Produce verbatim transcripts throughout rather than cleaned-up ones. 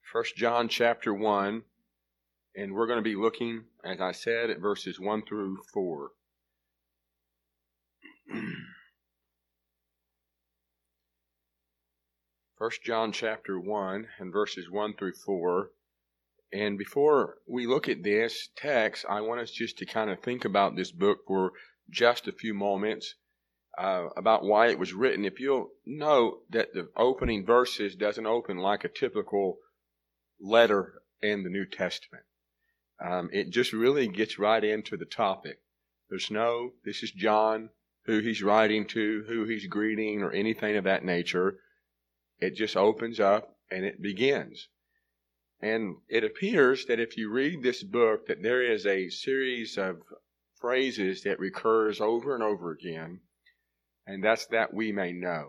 First John chapter one, and we're going to be looking, as I said, at verses one through four. First John chapter one and verses one through four. And before we look at this text, I want us just to kind of think about this book for just a few moments, uh, about why it was written. If you'll note that the opening verses doesn't open like a typical letter in the New Testament. Um, it just really gets right into the topic. There's no, this is John, who he's writing to, who he's greeting, or anything of that nature. It just opens up and it begins. And it appears that if you read this book, that there is a series of phrases that recurs over and over again, and that's that we may know.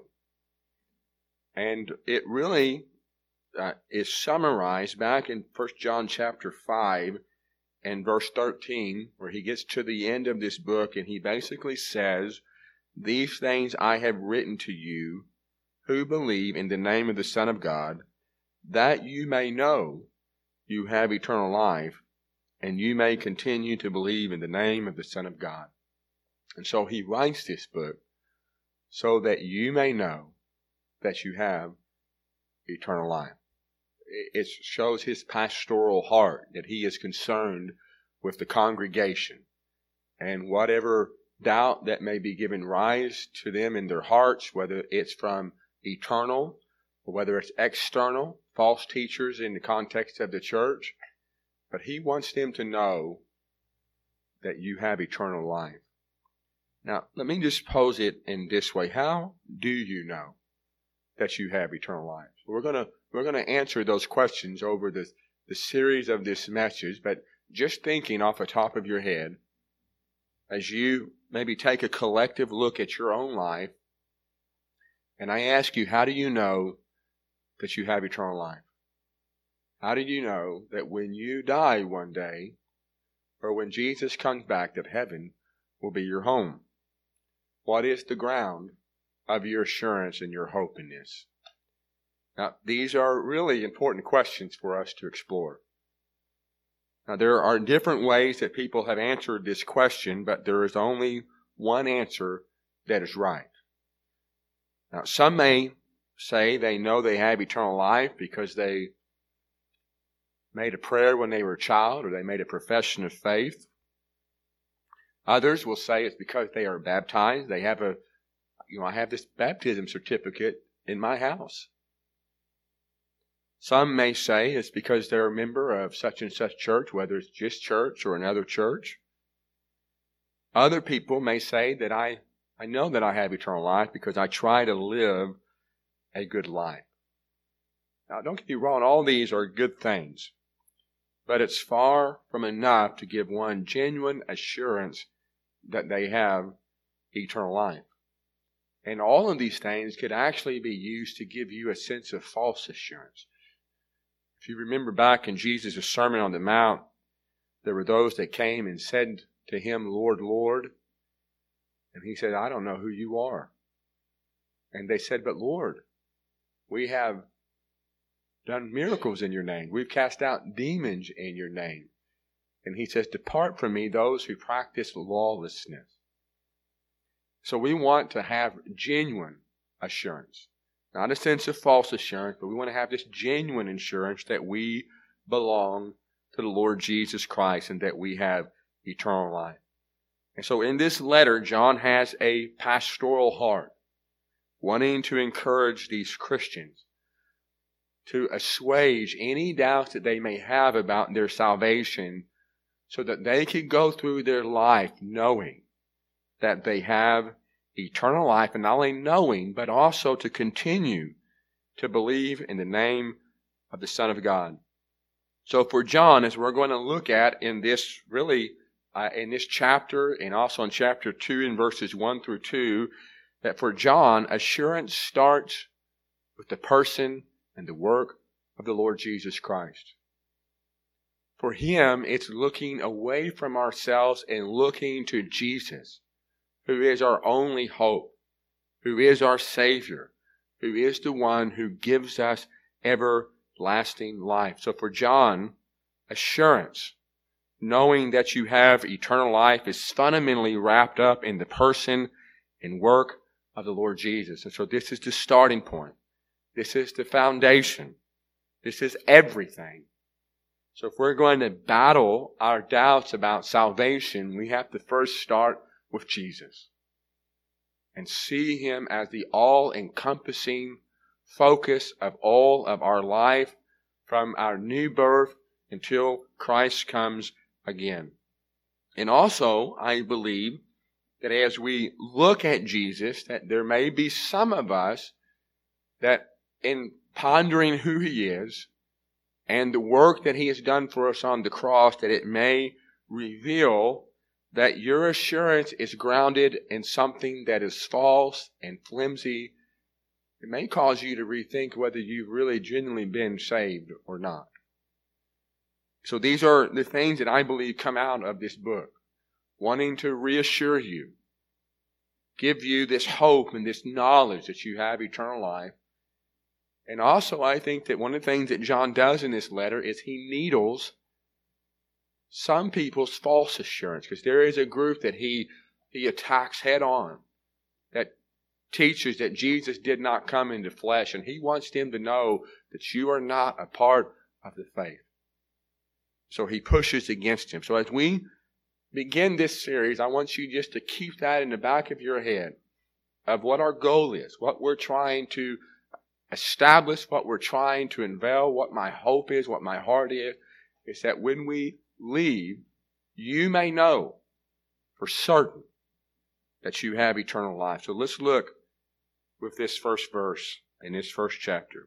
And it really uh, is summarized back in First John chapter five and verse thirteen, where he gets to the end of this book, and he basically says, "These things I have written to you who believe in the name of the Son of God, that you may know you have eternal life, and you may continue to believe in the name of the Son of God." And so he writes this book so that you may know that you have eternal life. It shows his pastoral heart, that he is concerned with the congregation, and whatever doubt that may be given rise to them in their hearts, whether it's from eternal or whether it's external, false teachers in the context of the church, but he wants them to know that you have eternal life. Now, let me just pose it in this way. How do you know that you have eternal life? We're going to we're going to answer those questions over the, the series of this message, but just thinking off the top of your head, as you maybe take a collective look at your own life, and I ask you, how do you know that you have eternal life? How do you know that when you die one day, or when Jesus comes back, that heaven will be your home? What is the ground of your assurance and your hope in this? Now, these are really important questions for us to explore. Now, there are different ways that people have answered this question, but there is only one answer that is right. Now, some may say they know they have eternal life because they made a prayer when they were a child, or they made a profession of faith. Others will say it's because they are baptized. They have a, you know, I have this baptism certificate in my house. Some may say it's because they're a member of such and such church, whether it's just church or another church. Other people may say that I, I know that I have eternal life because I try to live a good life. Now, don't get me wrong, all these are good things, but it's far from enough to give one genuine assurance that they have eternal life. And all of these things could actually be used to give you a sense of false assurance. If you remember back in Jesus' Sermon on the Mount, there were those that came and said to him, "Lord, Lord." And he said, "I don't know who you are." And they said, "But Lord, we have done miracles in your name. We've cast out demons in your name." And he says, "Depart from me, those who practice lawlessness." So we want to have genuine assurance. Not a sense of false assurance, but we want to have this genuine assurance that we belong to the Lord Jesus Christ and that we have eternal life. And so in this letter, John has a pastoral heart, wanting to encourage these Christians to assuage any doubts that they may have about their salvation, so that they can go through their life knowing that they have eternal life, and not only knowing, but also to continue to believe in the name of the Son of God. So for John, as we're going to look at in this really, uh, in this chapter, and also in chapter two in verses one through two, that for John, assurance starts with the person and the work of the Lord Jesus Christ. For him, it's looking away from ourselves and looking to Jesus, who is our only hope, who is our Savior, who is the one who gives us everlasting lasting life. So for John, assurance, knowing that you have eternal life, is fundamentally wrapped up in the person and work of the Lord Jesus. And so this is the starting point. This is the foundation. This is everything. So if we're going to battle our doubts about salvation, we have to first start with Jesus and see Him as the all-encompassing focus of all of our life from our new birth until Christ comes again. And also, I believe that as we look at Jesus, that there may be some of us that in pondering who He is and the work that He has done for us on the cross, that it may reveal that your assurance is grounded in something that is false and flimsy. It may cause you to rethink whether you've really genuinely been saved or not. So these are the things that I believe come out of this book, wanting to reassure you, give you this hope and this knowledge that you have eternal life. And also, I think that one of the things that John does in this letter is he needles some people's false assurance, because there is a group that he he attacks head on that teaches that Jesus did not come into flesh, and he wants them to know that you are not a part of the faith. So he pushes against him. So as we begin this series, I want you just to keep that in the back of your head of what our goal is, what we're trying to establish, what we're trying to unveil, what my hope is, what my heart is, is that when we leave, you may know for certain that you have eternal life. So let's look with this first verse in this first chapter.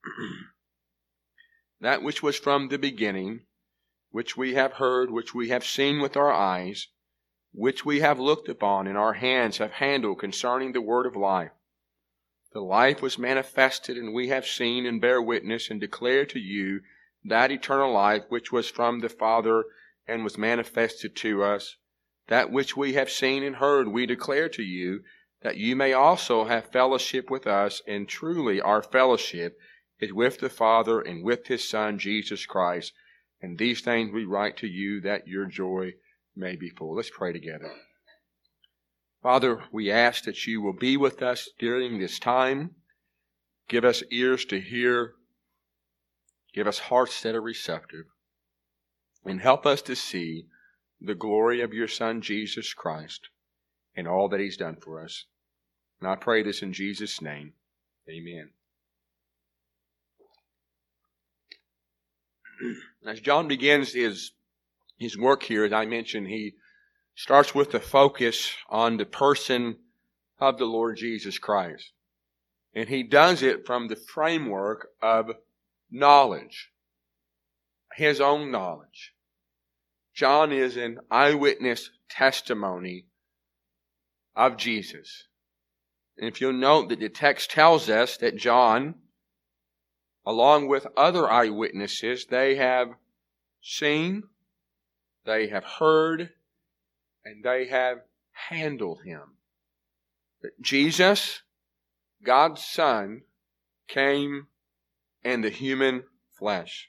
That which was from the beginning, which we have heard, which we have seen with our eyes, which we have looked upon, and our hands have handled concerning the word of life. The life was manifested, and we have seen and bear witness and declare to you that eternal life which was from the Father and was manifested to us. That which we have seen and heard we declare to you, that you may also have fellowship with us, and truly our fellowship is with the Father and with His Son Jesus Christ. And these things we write to you, that your joy may be full. Let's pray together. Father, we ask that you will be with us during this time. Give us ears to hear. Give us hearts that are receptive. And help us to see the glory of your Son, Jesus Christ, and all that He's done for us. And I pray this in Jesus' name. Amen. As John begins his, his work here, as I mentioned, he starts with the focus on the person of the Lord Jesus Christ. And he does it from the framework of knowledge, his own knowledge. John is an eyewitness testimony of Jesus. And if you'll note that the text tells us that John, along with other eyewitnesses, they have seen, they have heard, and they have handled Him. That Jesus, God's Son, came in the human flesh.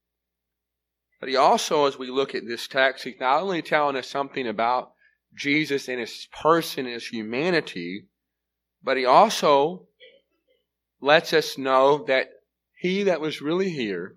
But he also, as we look at this text, he's not only telling us something about Jesus and His person, His humanity, but he also lets us know that He that was really here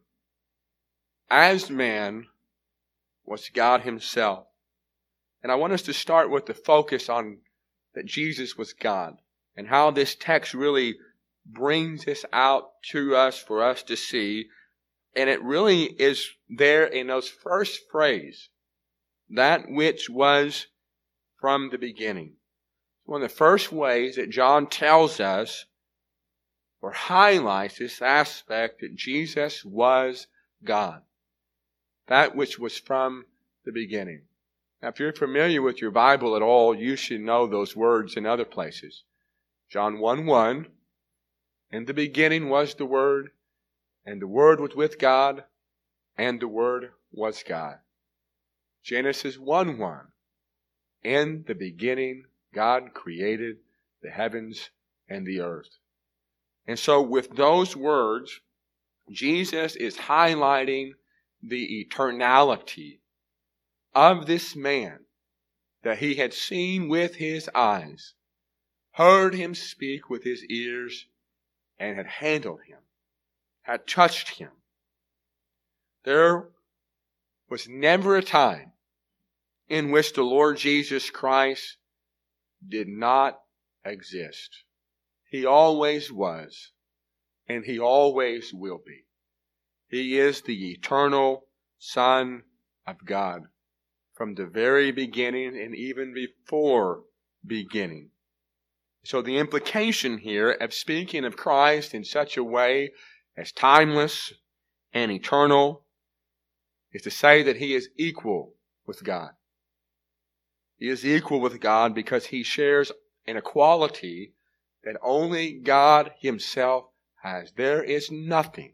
as man was God Himself. And I want us to start with the focus on that Jesus was God, and how this text really brings this out to us for us to see. And it really is there in those first phrase, that which was from the beginning. One of the first ways that John tells us or highlights this aspect that Jesus was God. That which was from the beginning. Now, if you're familiar with your Bible at all, you should know those words in other places. John one one, in the beginning was the Word, and the Word was with God, and the Word was God. Genesis one one, in the beginning God created the heavens and the earth. And so with those words, Jesus is highlighting the eternality of this man that he had seen with his eyes, heard him speak with his ears, and had handled him, had touched him. There was never a time in which the Lord Jesus Christ did not exist. He always was, and He always will be. He is the eternal Son of God from the very beginning and even before beginning. So the implication here of speaking of Christ in such a way as timeless and eternal is to say that He is equal with God. He is equal with God because He shares an equality that only God Himself has. There is nothing,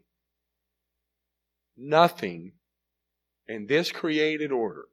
nothing in this created order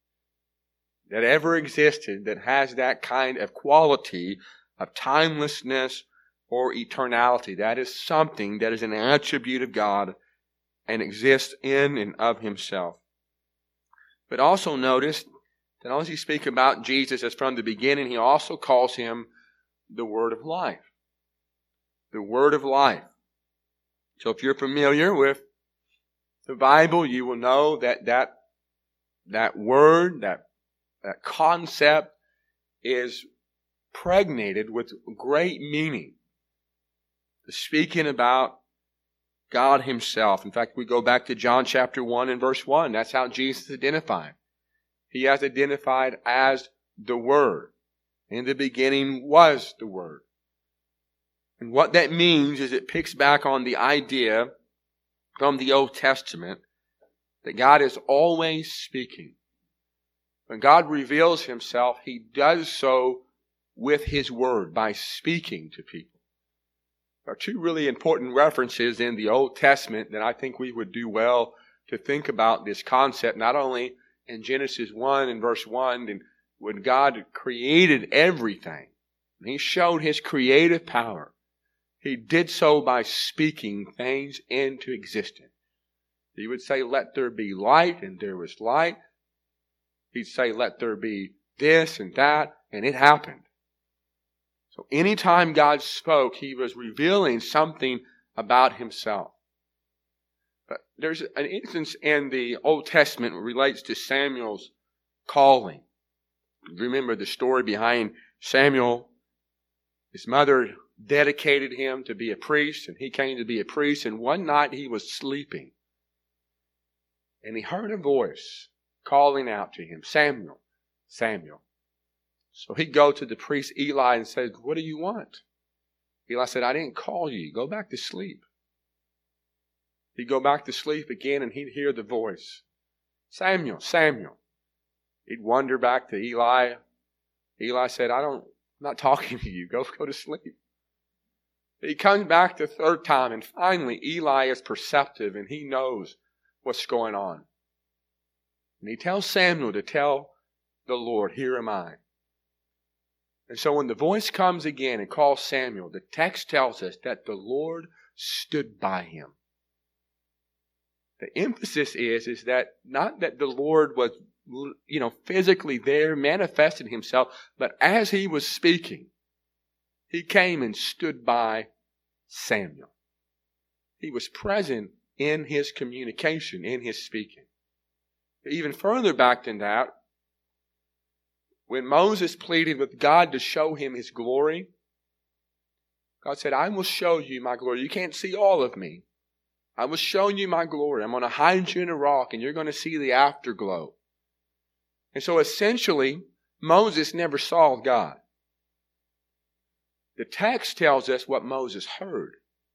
that ever existed that has that kind of quality of timelessness or eternality. That is something that is an attribute of God and exists in and of Himself. But also notice that as you speak about Jesus as from the beginning, He also calls Him the Word of Life. The Word of Life. So if you're familiar with the Bible, you will know that that, that word, that, that concept is pregnated with great meaning. Speaking about God Himself. In fact, we go back to John chapter one and verse one. That's how Jesus is identified. He has identified as the Word. In the beginning was the Word. And what that means is it picks back on the idea from the Old Testament that God is always speaking. When God reveals Himself, He does so with His Word, by speaking to people. There are two really important references in the Old Testament that I think we would do well to think about this concept, not only in Genesis one and verse one, and when God created everything, and He showed His creative power, He did so by speaking things into existence. He would say, "Let there be light," and there was light. He'd say, "Let there be this and that," and it happened. So anytime God spoke, He was revealing something about Himself. But there's an instance in the Old Testament that relates to Samuel's calling. Remember the story behind Samuel. His mother dedicated him to be a priest, and he came to be a priest, and one night he was sleeping. And he heard a voice calling out to him, "Samuel, Samuel." So he'd go to the priest Eli and say, "What do you want?" Eli said, "I didn't call you. Go back to sleep." He'd go back to sleep again and he'd hear the voice, "Samuel, Samuel." He'd wander back to Eli. Eli said, I don't, I'm not talking to you. Go, go to sleep. He comes back the third time, and finally Eli is perceptive and he knows what's going on. And he tells Samuel to tell the Lord, "Here am I." And so when the voice comes again and calls Samuel, the text tells us that the Lord stood by him. The emphasis is, is that not that the Lord was, you know, physically there, manifested Himself, but as He was speaking, He came and stood by Samuel. He was present in his communication, in his speaking. Even further back than that, when Moses pleaded with God to show him His glory, God said, "I will show you my glory. You can't see all of me. I will show you my glory. I'm going to hide you in a rock, and you're going to see the afterglow." And so essentially, Moses never saw God. The text tells us what Moses heard.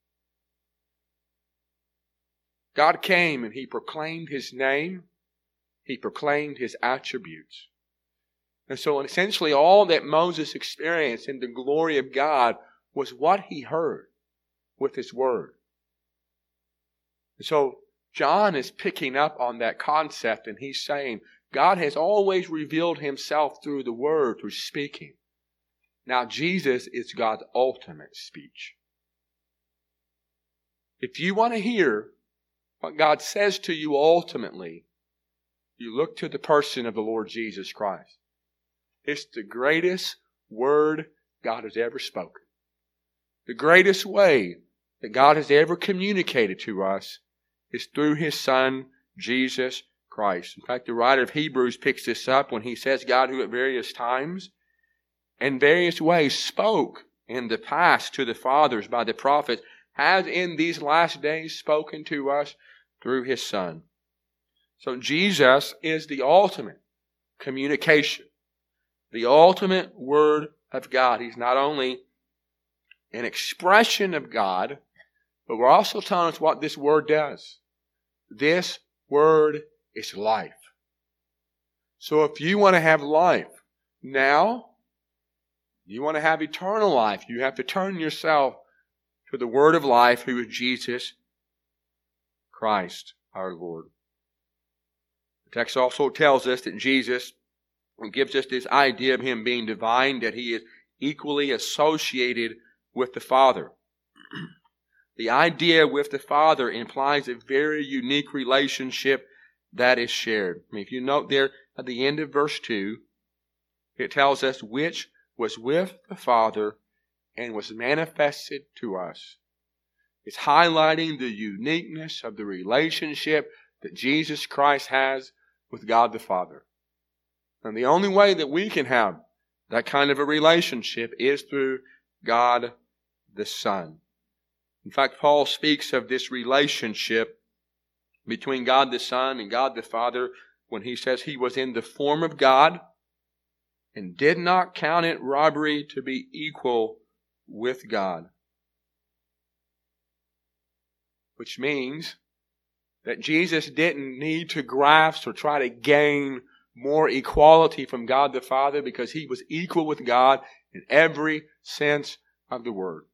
God came and He proclaimed His name. He proclaimed His attributes. And so essentially all that Moses experienced in the glory of God was what he heard with his word. And so John is picking up on that concept, and he's saying God has always revealed Himself through the word, through speaking. Now Jesus is God's ultimate speech. If you want to hear what God says to you ultimately, you look to the person of the Lord Jesus Christ. It's the greatest word God has ever spoken. The greatest way that God has ever communicated to us is through His Son, Jesus Christ. In fact, the writer of Hebrews picks this up when he says God, who at various times and various ways spoke in the past to the fathers by the prophets, has in these last days spoken to us through His Son. So Jesus is the ultimate communication, the ultimate Word of God. He's not only an expression of God, but we're also telling us what this Word does. This Word is life. So if you want to have life now, you want to have eternal life, you have to turn yourself to the Word of life, who is Jesus Christ our Lord. The text also tells us that Jesus gives us this idea of Him being divine, that He is equally associated with the Father. The idea with the Father implies a very unique relationship that is shared. I mean, if you note there at the end of verse two, it tells us which was with the Father and was manifested to us. It's highlighting the uniqueness of the relationship that Jesus Christ has with God the Father. And the only way that we can have that kind of a relationship is through God the Son. In fact, Paul speaks of this relationship between God the Son and God the Father when he says He was in the form of God and did not count it robbery to be equal with God. Which means that Jesus didn't need to grasp or try to gain more equality from God the Father, because He was equal with God in every sense of the word.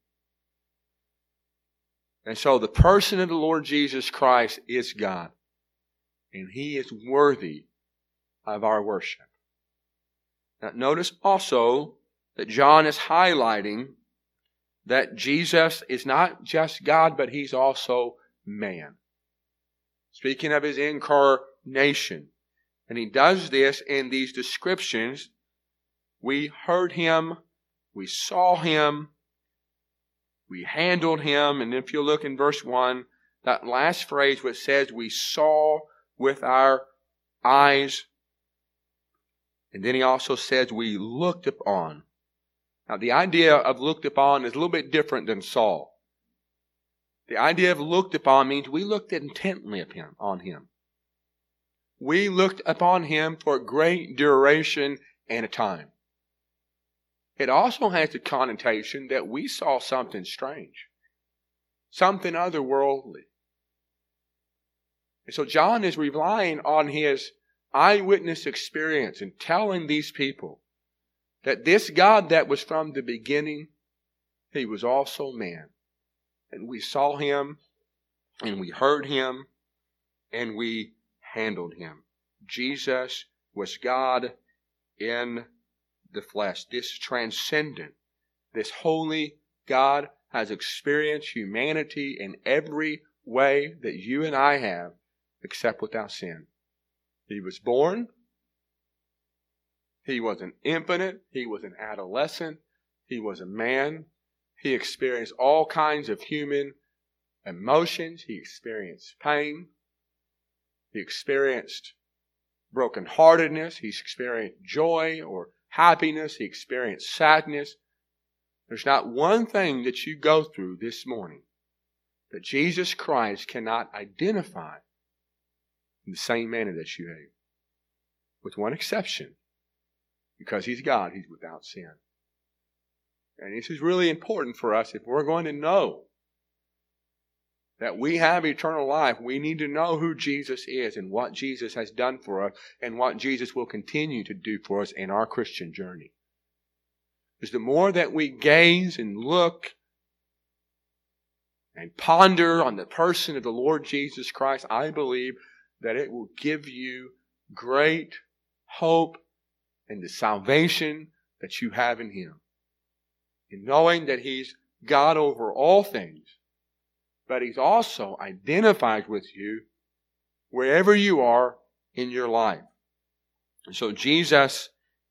And so the person of the Lord Jesus Christ is God, and He is worthy of our worship. Now notice also that John is highlighting that Jesus is not just God, but He's also man. Speaking of His incarnation. And He does this in these descriptions. We heard Him, we saw Him, we handled Him. And if you look in verse one, that last phrase which says we saw with our eyes. And then He also says we looked upon. Now the idea of looked upon is a little bit different than saw. The idea of looked upon means we looked intently upon on Him. We looked upon Him for a great duration and a time. It also has the connotation that we saw something strange, something otherworldly. And so John is relying on his eyewitness experience and telling these people that this God that was from the beginning, He was also man. And we saw Him, and we heard Him, and we handled Him. Jesus was God in the flesh. This transcendent, this holy God has experienced humanity in every way that you and I have, except without sin. He was born. He was an infant. He was an adolescent. He was a man. He experienced all kinds of human emotions. He experienced pain. He experienced brokenheartedness. He experienced joy or happiness. He experienced sadness. There's not one thing that you go through this morning that Jesus Christ cannot identify in the same manner that you have. With one exception. Because He's God, He's without sin. And this is really important for us. If we're going to know that we have eternal life, we need to know who Jesus is and what Jesus has done for us and what Jesus will continue to do for us in our Christian journey. Because the more that we gaze and look and ponder on the person of the Lord Jesus Christ, I believe that it will give you great hope and the salvation that you have in Him. In knowing that He's God over all things, but He's also identified with you wherever you are in your life. And so Jesus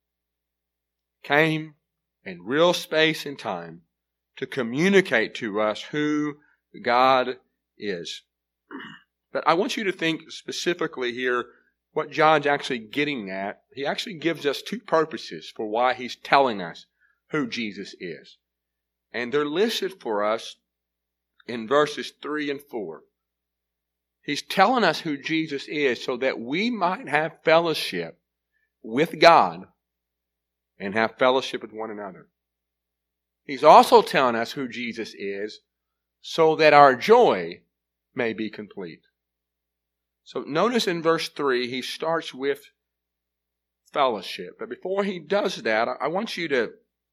came in real space and time to communicate to us who God is. But I want you to think specifically here what John's actually getting at. He actually gives us two purposes for why he's telling us who Jesus is. And they're listed for us in verses three and four. He's telling us who Jesus is so that we might have fellowship with God and have fellowship with one another. He's also telling us who Jesus is so that our joy may be complete. So notice in verse three, he starts with fellowship. But before he does that, I want you to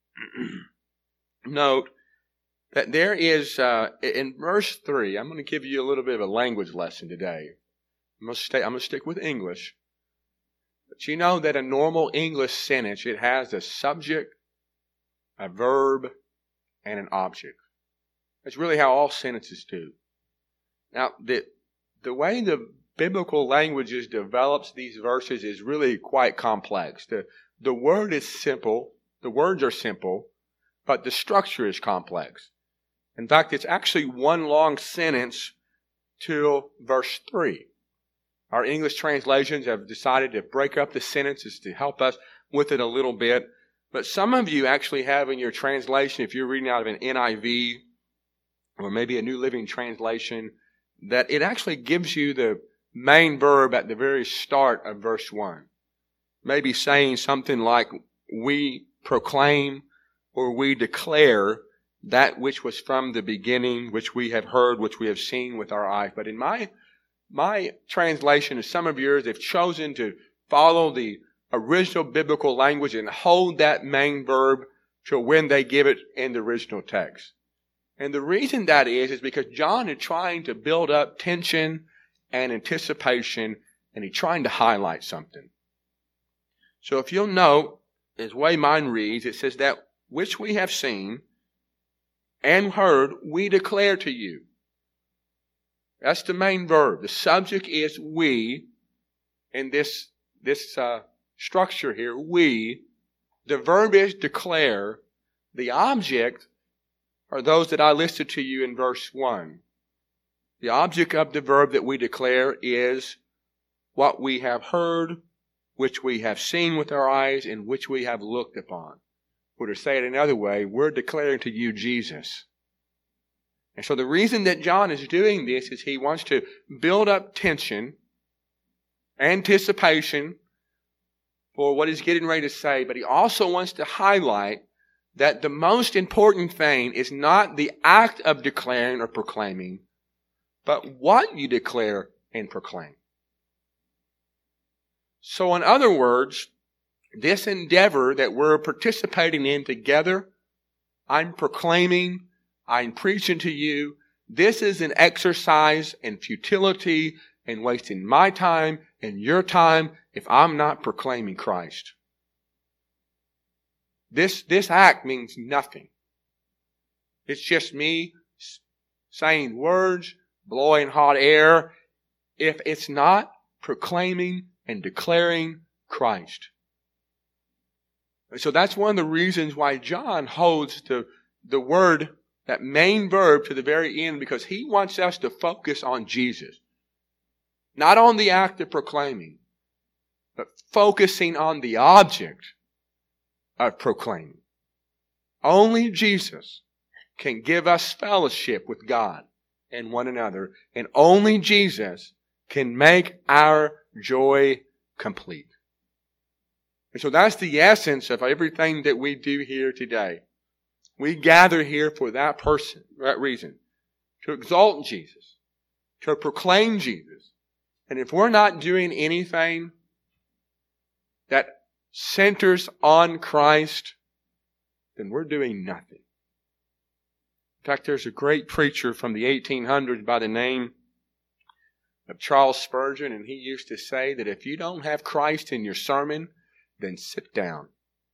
note that there is, uh, in verse three, I'm going to give you a little bit of a language lesson today. I'm going to stay, I'm going to stick with English. But you know that a normal English sentence, it has a subject, a verb, and an object. That's really how all sentences do. Now, the, the way the biblical languages develops these verses is really quite complex. The, the word is simple, the words are simple, but the structure is complex. In fact, it's actually one long sentence till verse three. Our English translations have decided to break up the sentences to help us with it a little bit. But some of you actually have in your translation, if you're reading out of an N I V or maybe a New Living Translation, that it actually gives you the main verb at the very start of verse one. Maybe saying something like, we proclaim or we declare that which was from the beginning, which we have heard, which we have seen with our eyes. But in my my translation, and some of yours have chosen to follow the original biblical language and hold that main verb till when they give it in the original text. And the reason that is, is because John is trying to build up tension and anticipation, and he's trying to highlight something. So if you'll note, as the way mine reads, it says that which we have seen and heard, we declare to you. That's the main verb. The subject is we, in this, this uh, structure here, we. The verb is declare. The object are those that I listed to you in verse one. The object of the verb that we declare is what we have heard, which we have seen with our eyes, and which we have looked upon. Or to say it another way, we're declaring to you Jesus. And so the reason that John is doing this is he wants to build up tension, anticipation for what he's getting ready to say, but he also wants to highlight that the most important thing is not the act of declaring or proclaiming, but what you declare and proclaim. So in other words, this endeavor that we're participating in together, I'm proclaiming, I'm preaching to you, this is an exercise in futility and wasting my time and your time if I'm not proclaiming Christ. This, this act means nothing. It's just me saying words, blowing hot air, if it's not proclaiming and declaring Christ. So that's one of the reasons why John holds the, the word, that main verb, to the very end, because he wants us to focus on Jesus. Not on the act of proclaiming, but focusing on the object of proclaiming. Only Jesus can give us fellowship with God and one another, and only Jesus can make our joy complete. And so that's the essence of everything that we do here today. We gather here for that person, that reason, to exalt Jesus, to proclaim Jesus. And if we're not doing anything that centers on Christ, then we're doing nothing. In fact, there's a great preacher from the eighteen hundreds by the name of Charles Spurgeon, and he used to say that if you don't have Christ in your sermon, then sit down.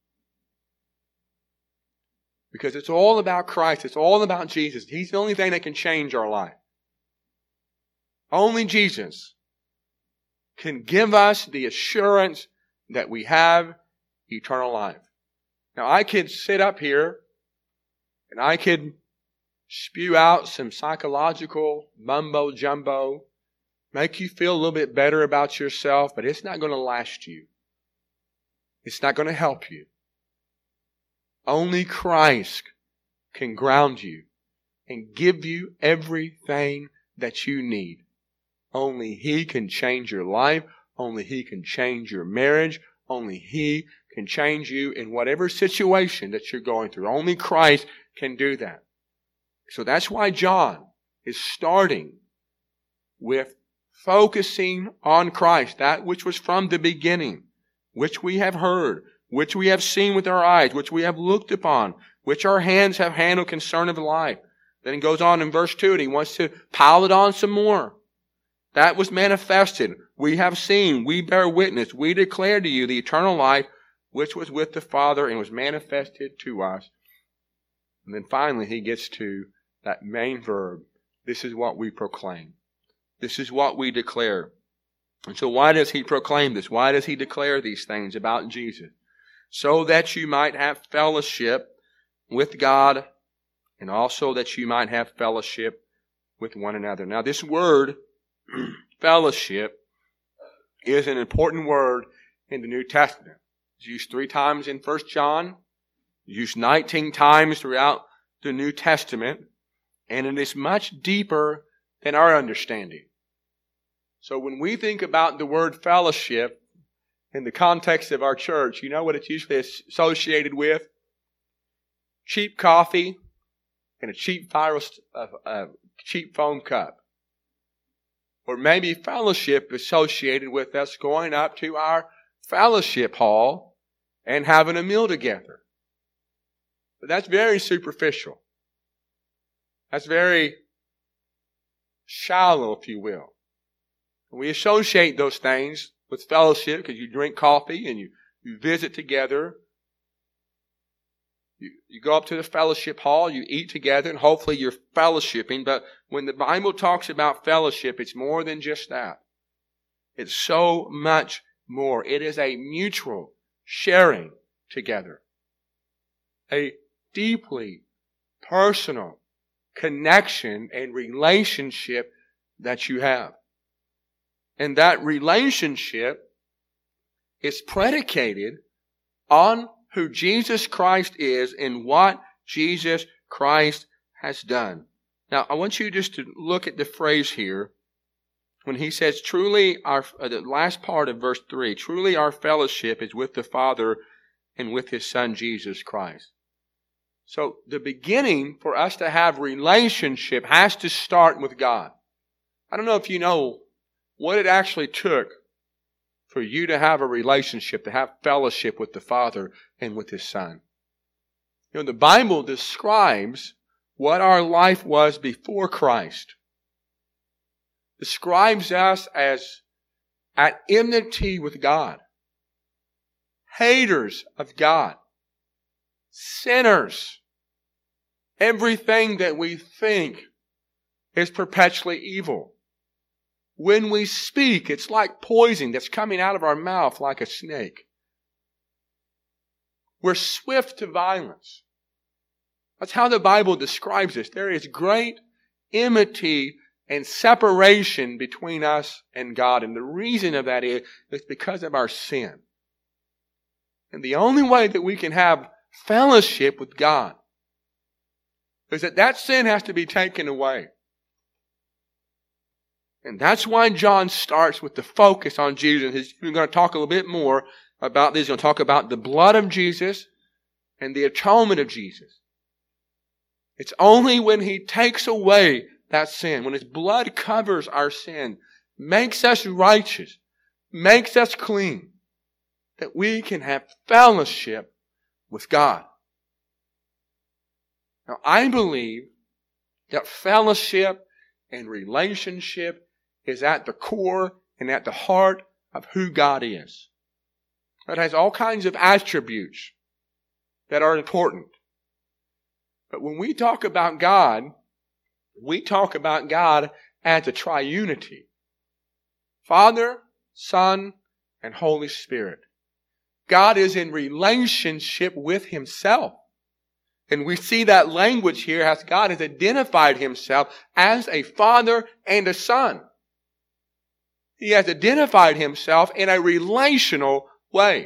Because it's all about Christ. It's all about Jesus. He's the only thing that can change our life. Only Jesus can give us the assurance that we have eternal life. Now, I could sit up here and I could spew out some psychological mumbo jumbo, make you feel a little bit better about yourself, but it's not going to last you. It's not going to help you. Only Christ can ground you and give you everything that you need. Only He can change your life. Only He can change your marriage. Only He can change you in whatever situation that you're going through. Only Christ can do that. So that's why John is starting with focusing on Christ, that which was from the beginning, which we have heard, which we have seen with our eyes, which we have looked upon, which our hands have handled concern of life. Then he goes on in verse two and he wants to pile it on some more. That was manifested. We have seen, we bear witness, we declare to you the eternal life which was with the Father and was manifested to us. And then finally he gets to that main verb. This is what we proclaim. This is what we declare. And so why does he proclaim this? Why does he declare these things about Jesus? So that you might have fellowship with God and also that you might have fellowship with one another. Now this word, fellowship, is an important word in the New Testament. It's used three times in First John, used nineteen times throughout the New Testament, and it is much deeper than our understanding. So when we think about the word fellowship in the context of our church, you know what it's usually associated with? Cheap coffee and a cheap, fire, uh, uh, cheap foam cup. Or maybe fellowship associated with us going up to our fellowship hall and having a meal together. But that's very superficial. That's very shallow, if you will. We associate those things with fellowship because you drink coffee and you, you visit together. You, you go up to the fellowship hall, you eat together, and hopefully you're fellowshipping. But when the Bible talks about fellowship, it's more than just that. It's so much more. It is a mutual sharing together. A deeply personal connection and relationship that you have. And that relationship is predicated on who Jesus Christ is and what Jesus Christ has done. Now, I want you just to look at the phrase here when he says, truly, our, uh, the last part of verse three, truly our fellowship is with the Father and with His Son, Jesus Christ. So the beginning for us to have relationship has to start with God. I don't know if you know what it actually took for you to have a relationship, to have fellowship with the Father and with His Son. You know, the Bible describes what our life was before Christ. Describes us as at enmity with God. Haters of God. Sinners. Everything that we think is perpetually evil. When we speak, it's like poison that's coming out of our mouth like a snake. We're swift to violence. That's how the Bible describes us. There is great enmity and separation between us and God. And the reason of that is, is because of our sin. And the only way that we can have fellowship with God is that that sin has to be taken away. And that's why John starts with the focus on Jesus. He's going to talk a little bit more about this. He's going to talk about the blood of Jesus and the atonement of Jesus. It's only when He takes away that sin, when His blood covers our sin, makes us righteous, makes us clean, that we can have fellowship with God. Now, I believe that fellowship and relationship is at the core and at the heart of who God is. It has all kinds of attributes that are important. But when we talk about God, we talk about God as a triunity. Father, Son, and Holy Spirit. God is in relationship with Himself. And we see that language here as God has identified Himself as a Father and a Son. He has identified Himself in a relational way.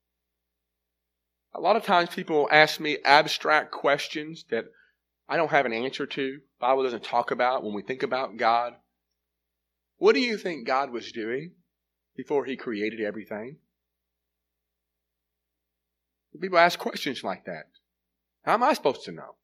A lot of times people ask me abstract questions that I don't have an answer to. The Bible doesn't talk about when we think about God. What do you think God was doing before He created everything? People ask questions like that. How am I supposed to know?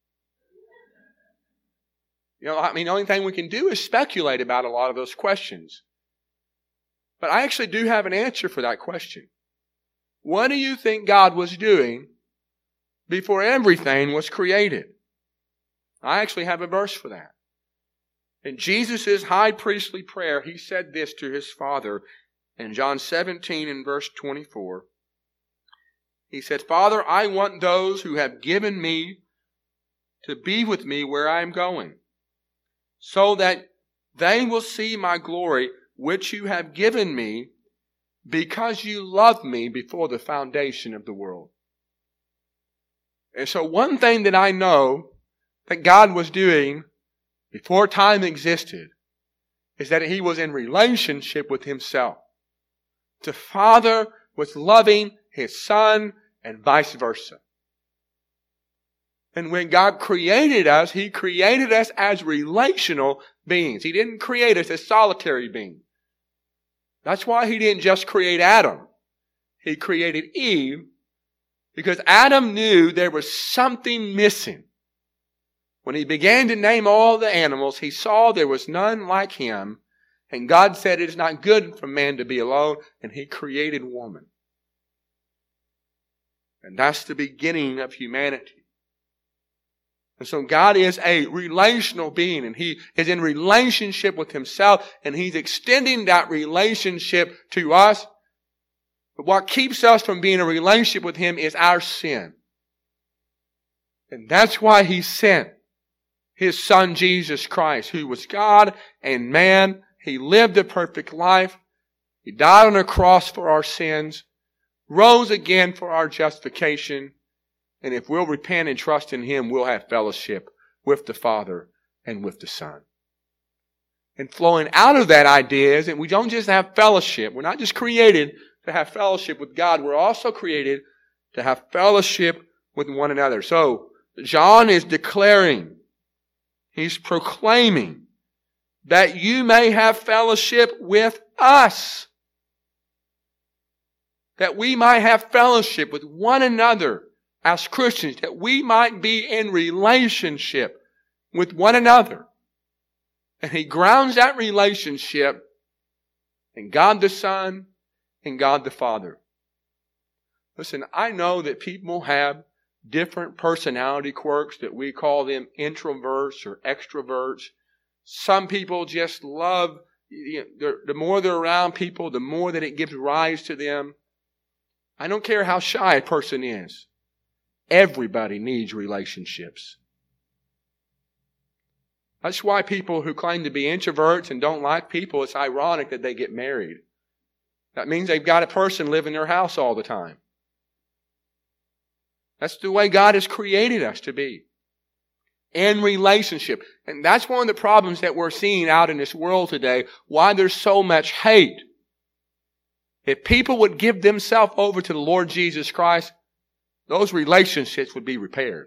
You know, I mean, the only thing we can do is speculate about a lot of those questions. But I actually do have an answer for that question. What do you think God was doing before everything was created? I actually have a verse for that. In Jesus' high priestly prayer, He said this to His Father in John seventeen and verse twenty-four. He said, Father, I want those who have given me to be with me where I am going, so that they will see my glory which you have given me, because you loved me before the foundation of the world. And so one thing that I know that God was doing before time existed is that He was in relationship with Himself. The Father was loving His Son and vice versa. And when God created us, He created us as relational beings. He didn't create us as solitary beings. That's why He didn't just create Adam. He created Eve because Adam knew there was something missing. When he began to name all the animals, he saw there was none like him. And God said it is not good for man to be alone. And He created woman. And that's the beginning of humanity. And so God is a relational being, and He is in relationship with Himself, and He's extending that relationship to us. But what keeps us from being in a relationship with Him is our sin. And that's why He sent His Son Jesus Christ, who was God and man. He lived a perfect life. He died on a cross for our sins, rose again for our justification. And if we'll repent and trust in Him, we'll have fellowship with the Father and with the Son. And flowing out of that idea is that we don't just have fellowship. We're not just created to have fellowship with God. We're also created to have fellowship with one another. So, John is declaring, he's proclaiming that you may have fellowship with us. That we might have fellowship with one another as Christians, that we might be in relationship with one another. And He grounds that relationship in God the Son and God the Father. Listen, I know that people have different personality quirks, that we call them introverts or extroverts. Some people just love, you know, the more they're around people, the more that it gives rise to them. I don't care how shy a person is. Everybody needs relationships. That's why people who claim to be introverts and don't like people, it's ironic that they get married. That means they've got a person live in their house all the time. That's the way God has created us to be. In relationship. And that's one of the problems that we're seeing out in this world today. Why there's so much hate. If people would give themselves over to the Lord Jesus Christ, those relationships would be repaired.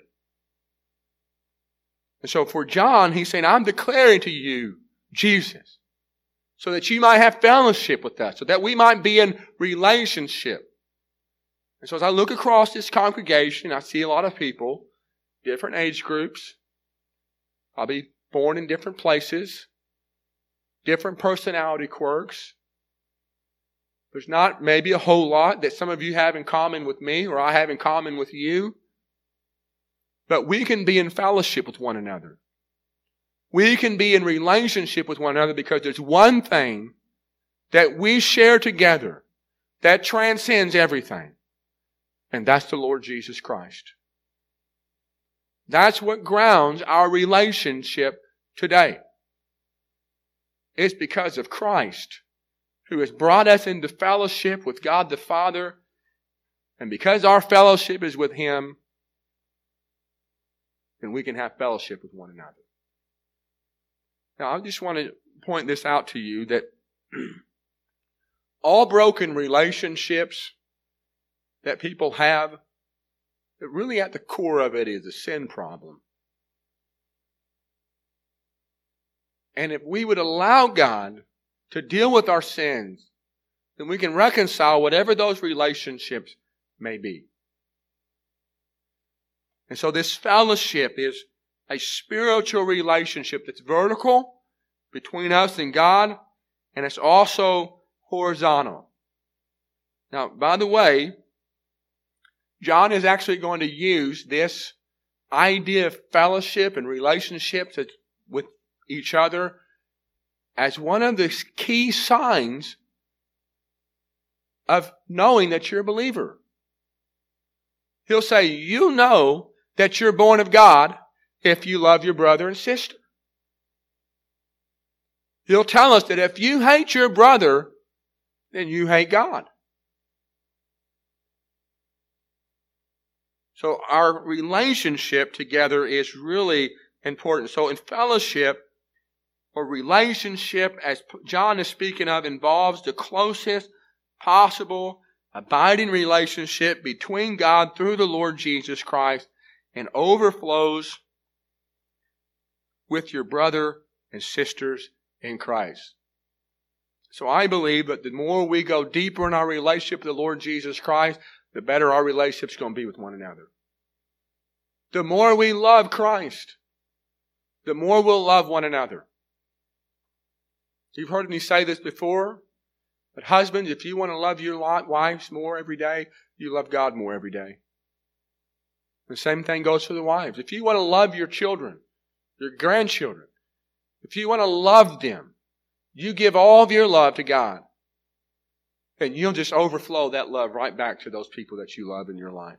And so for John, he's saying, I'm declaring to you Jesus, so that you might have fellowship with us, so that we might be in relationship. And so as I look across this congregation, I see a lot of people, different age groups, probably born in different places, different personality quirks. There's not maybe a whole lot that some of you have in common with me or I have in common with you. But we can be in fellowship with one another. We can be in relationship with one another because there's one thing that we share together that transcends everything. And that's the Lord Jesus Christ. That's what grounds our relationship today. It's because of Christ, who has brought us into fellowship with God the Father. And because our fellowship is with Him, then we can have fellowship with one another. Now, I just want to point this out to you that all broken relationships that people have, that really at the core of it is a sin problem. And if we would allow God to deal with our sins, then we can reconcile whatever those relationships may be. And so this fellowship is a spiritual relationship that's vertical between us and God, and it's also horizontal. Now, by the way, John is actually going to use this idea of fellowship and relationships with each other as one of the key signs of knowing that you're a believer. He'll say, you know that you're born of God if you love your brother and sister. He'll tell us that if you hate your brother, then you hate God. So our relationship together is really important. So in fellowship, or relationship, as John is speaking of, involves the closest possible abiding relationship between God through the Lord Jesus Christ and overflows with your brother and sisters in Christ. So I believe that the more we go deeper in our relationship with the Lord Jesus Christ, the better our relationship's going to be with one another. The more we love Christ, the more we'll love one another. You've heard me say this before, but husbands, if you want to love your wives more every day, you love God more every day. The same thing goes for the wives. If you want to love your children, your grandchildren, if you want to love them, you give all of your love to God. And you'll just overflow that love right back to those people that you love in your life.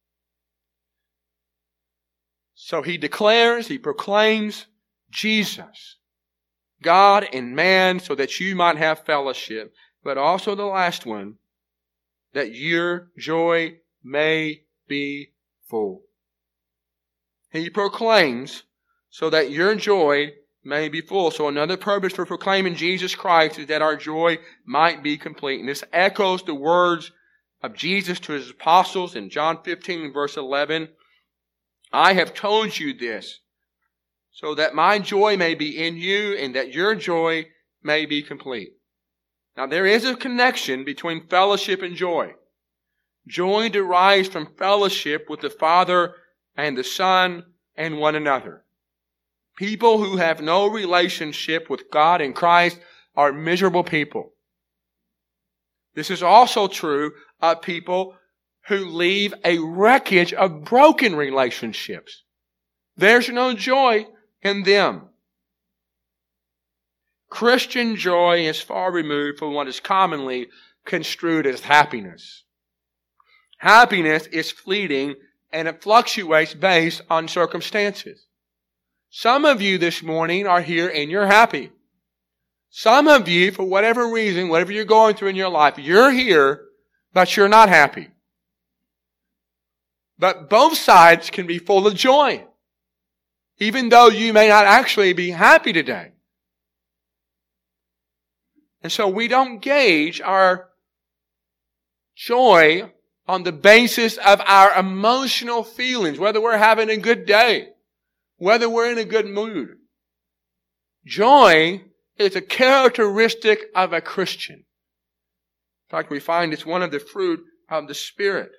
So he declares, he proclaims Jesus, God and man, so that you might have fellowship. But also the last one, that your joy may be full. He proclaims so that your joy may be full. So another purpose for proclaiming Jesus Christ is that our joy might be complete. And this echoes the words of Jesus to His apostles in John fifteen verse eleven. I have told you this, so that my joy may be in you and that your joy may be complete. Now there is a connection between fellowship and joy. Joy derives from fellowship with the Father and the Son and one another. People who have no relationship with God and Christ are miserable people. This is also true of people who leave a wreckage of broken relationships. There's no joy in them. Christian joy is far removed from what is commonly construed as happiness. Happiness is fleeting and it fluctuates based on circumstances. Some of you this morning are here and you're happy. Some of you, for whatever reason, whatever you're going through in your life, you're here, but you're not happy. But both sides can be full of joy, even though you may not actually be happy today. And so we don't gauge our joy on the basis of our emotional feelings, whether we're having a good day, whether we're in a good mood. Joy is a characteristic of a Christian. In fact, we find it's one of the fruit of the Spirit.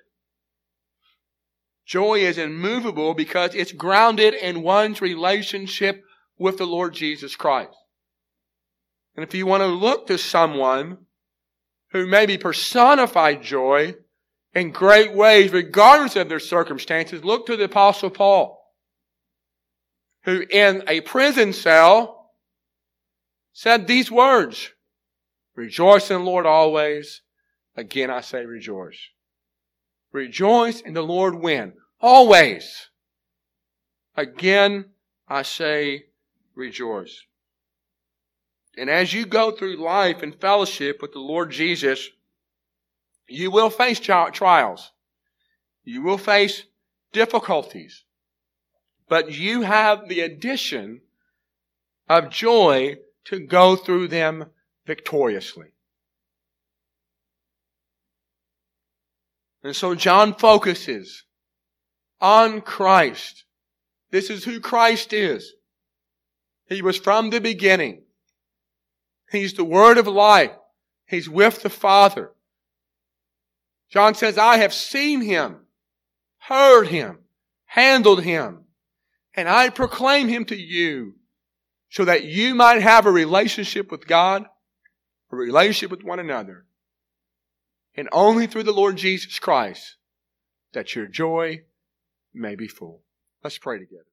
Joy is immovable because it's grounded in one's relationship with the Lord Jesus Christ. And if you want to look to someone who maybe personified joy in great ways, regardless of their circumstances, look to the Apostle Paul, who in a prison cell said these words, "Rejoice in the Lord always. Again I say rejoice." Rejoice in the Lord when? Always. Again I say rejoice. And as you go through life in fellowship with the Lord Jesus, you will face trials. You will face difficulties. But you have the addition of joy to go through them victoriously. And so John focuses on Christ. This is who Christ is. He was from the beginning. He's the Word of life. He's with the Father. John says, I have seen Him, heard Him, handled Him, and I proclaim Him to you so that you might have a relationship with God, a relationship with one another, and only through the Lord Jesus Christ that your joy may be full. Let's pray together.